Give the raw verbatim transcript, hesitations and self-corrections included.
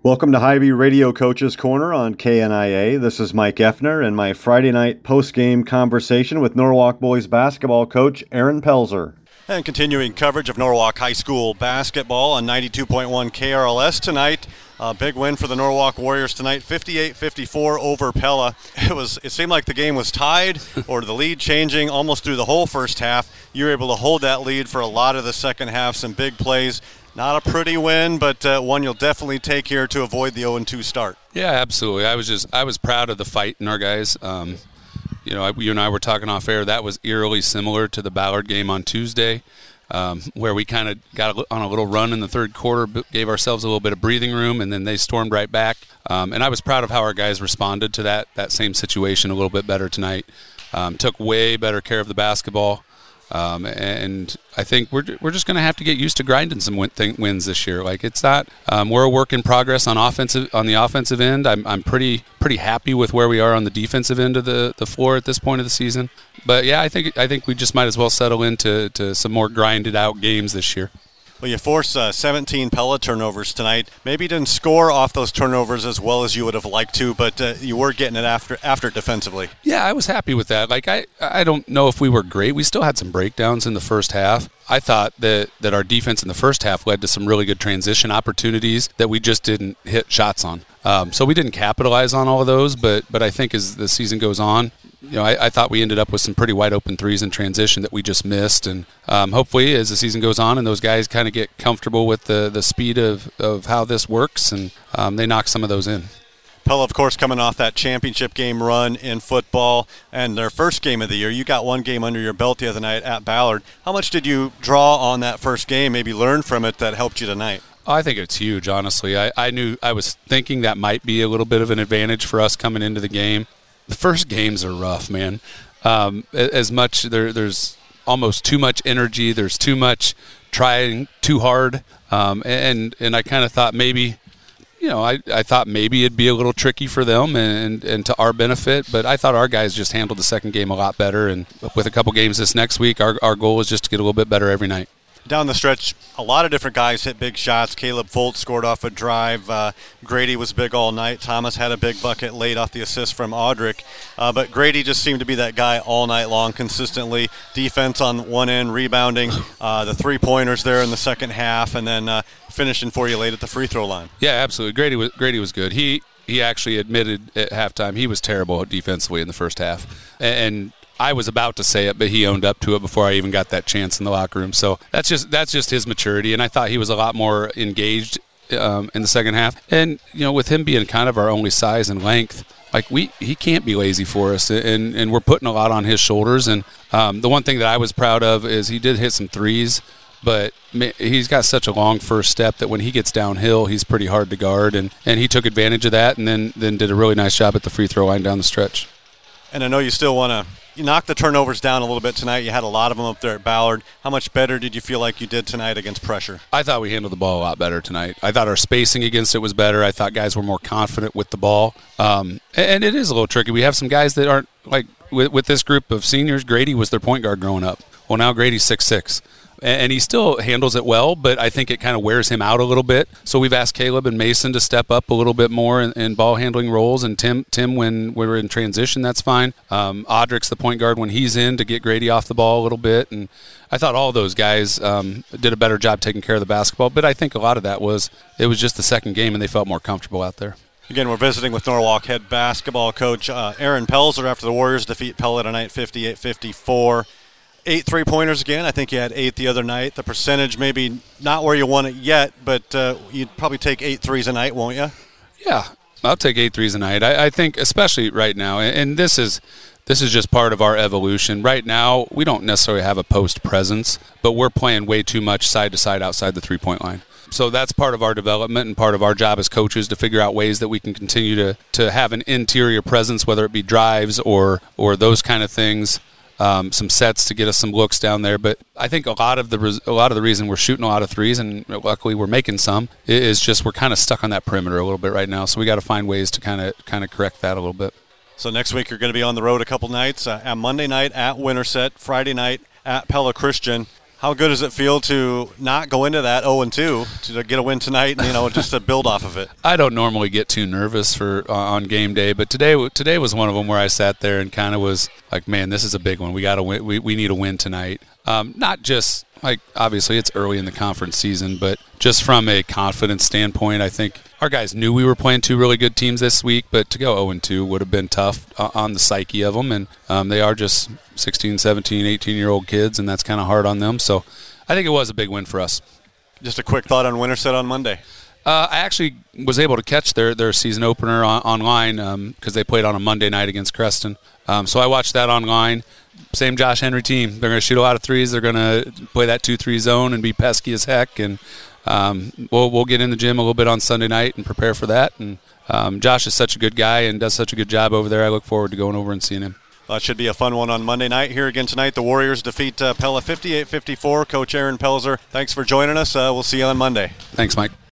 Welcome to Hy-Vee Radio Coaches Corner on K N I A. This is Mike Effner and my Friday night post-game conversation with Norwalk boys basketball coach Aaron Pelzer. And continuing coverage of Norwalk High School basketball on ninety-two point one K R L S tonight. A big win for the Norwalk Warriors tonight, fifty-eight fifty-four over Pella. It was. It seemed like the game was tied or the lead changing almost through the whole first half. You were able to hold that lead for a lot of the second half, some big plays. Not a pretty win, but uh, one you'll definitely take here to avoid the oh and two start. Yeah, absolutely. I was just I was proud of the fight in our guys. Um, you know, you and I were talking off air. That was eerily similar to the Ballard game on Tuesday, um, where we kind of got on a little run in the third quarter, gave ourselves a little bit of breathing room, and then they stormed right back. Um, and I was proud of how our guys responded to that that same situation a little bit better tonight. Um, took way better care of the basketball. Um, and I think we're we're just going to have to get used to grinding some win- th- wins this year. Like it's not um, we're a work in progress on offensive on the offensive end. I'm I'm pretty pretty happy with where we are on the defensive end of the, the floor at this point of the season. But yeah, I think I think we just might as well settle into to some more grinded out games this year. Well, you forced uh, seventeen Pella turnovers tonight. Maybe you didn't score off those turnovers as well as you would have liked to, but uh, you were getting it after after defensively. Yeah, I was happy with that. Like I, I don't know if we were great. We still had some breakdowns in the first half. I thought that, that our defense in the first half led to some really good transition opportunities that we just didn't hit shots on. Um, so we didn't capitalize on all of those, but but I think as the season goes on, you know, I, I thought we ended up with some pretty wide open threes in transition that we just missed. And um, hopefully as the season goes on and those guys kind of get comfortable with the, the speed of, of how this works, and um, they knock some of those in. Pella, of course, coming off that championship game run in football and their first game of the year. You got one game under your belt the other night at Ballard. How much did you draw on that first game, maybe learn from it that helped you tonight? I think it's huge, honestly. I, I knew I was thinking that might be a little bit of an advantage for us coming into the game. The first games are rough, man. Um, as much there, there's almost too much energy. There's too much trying too hard, um, and and I kind of thought maybe, you know, I, I thought maybe it'd be a little tricky for them and and to our benefit. But I thought our guys just handled the second game a lot better. And with a couple games this next week, our our goal is just to get a little bit better every night. Down the stretch, a lot of different guys hit big shots. Caleb Foltz scored off a drive. Uh, Grady was big all night. Thomas had a big bucket late off the assist from Audric. Uh, but Grady just seemed to be that guy all night long consistently. Defense on one end, rebounding, uh, the three-pointers there in the second half, and then uh, finishing for you late at the free throw line. Yeah, absolutely. Grady was, Grady was good. He, he actually admitted at halftime he was terrible defensively in the first half. And I was about to say it, but he owned up to it before I even got that chance in the locker room. So that's just that's just his maturity, and I thought he was a lot more engaged um, in the second half. And you know, with him being kind of our only size and length, like we he can't be lazy for us, and and we're putting a lot on his shoulders. And um, the one thing that I was proud of is he did hit some threes, but he's got such a long first step that when he gets downhill, he's pretty hard to guard, and, and he took advantage of that, and then then did a really nice job at the free throw line down the stretch. And I know you still want to. You knocked the turnovers down a little bit tonight. You had a lot of them up there at Ballard. How much better did you feel like you did tonight against pressure? I thought we handled the ball a lot better tonight. I thought our spacing against it was better. I thought guys were more confident with the ball. Um, and it is a little tricky. We have some guys that aren't, like, with, with this group of seniors, Grady was their point guard growing up. Well, now Grady's six six. And he still handles it well, but I think it kind of wears him out a little bit. So we've asked Caleb and Mason to step up a little bit more in, in ball handling roles, and Tim, Tim when we're in transition, that's fine. Um, Audric's the point guard when he's in to get Grady off the ball a little bit, and I thought all those guys um, did a better job taking care of the basketball. But I think a lot of that was it was just the second game, and they felt more comfortable out there. Again, we're visiting with Norwalk head basketball coach uh, Aaron Pelzer after the Warriors defeat Pella tonight, fifty-eight fifty-four. Eight three-pointers again. I think you had eight the other night. The percentage maybe not where you want it yet, but uh, you'd probably take eight threes a night, won't you? Yeah, I'll take eight threes a night. I, I think especially right now, and this is this is just part of our evolution. Right now, we don't necessarily have a post presence, but we're playing way too much side to side outside the three-point line. So that's part of our development and part of our job as coaches to figure out ways that we can continue to, to have an interior presence, whether it be drives or or those kind of things. Um, some sets to get us some looks down there, but I think a lot of the a lot of the reason we're shooting a lot of threes, and luckily we're making some, is just we're kind of stuck on that perimeter a little bit right now. So we got to find ways to kind of kind of correct that a little bit. So next week you're going to be on the road a couple nights. Uh, at Monday night at Winterset, Friday night at Pella Christian. How good does it feel to not go into that oh and two, to get a win tonight, and you know, just to build off of it? I don't normally get too nervous for uh, on game day, but today today was one of them where I sat there and kind of was like, man, this is a big one. We got to win. We we need a win tonight. Um, not just like obviously it's early in the conference season, but just from a confidence standpoint, I think our guys knew we were playing two really good teams this week, but to go oh and two would have been tough uh, on the psyche of them, and um, they are just sixteen, seventeen, eighteen-year-old kids, and that's kind of hard on them. So I think it was a big win for us. Just a quick thought on Winterset on Monday. Uh, I actually was able to catch their, their season opener on, online because um, they played on a Monday night against Creston. Um, so I watched that online. Same Josh Henry team. They're going to shoot a lot of threes. They're going to play that two three zone and be pesky as heck. And um, we'll we'll get in the gym a little bit on Sunday night and prepare for that. And um, Josh is such a good guy and does such a good job over there. I look forward to going over and seeing him. That should be a fun one on Monday night. Here again tonight, the Warriors defeat uh, Pella fifty-eight fifty-four. Coach Aaron Pelzer, thanks for joining us. Uh, we'll see you on Monday. Thanks, Mike.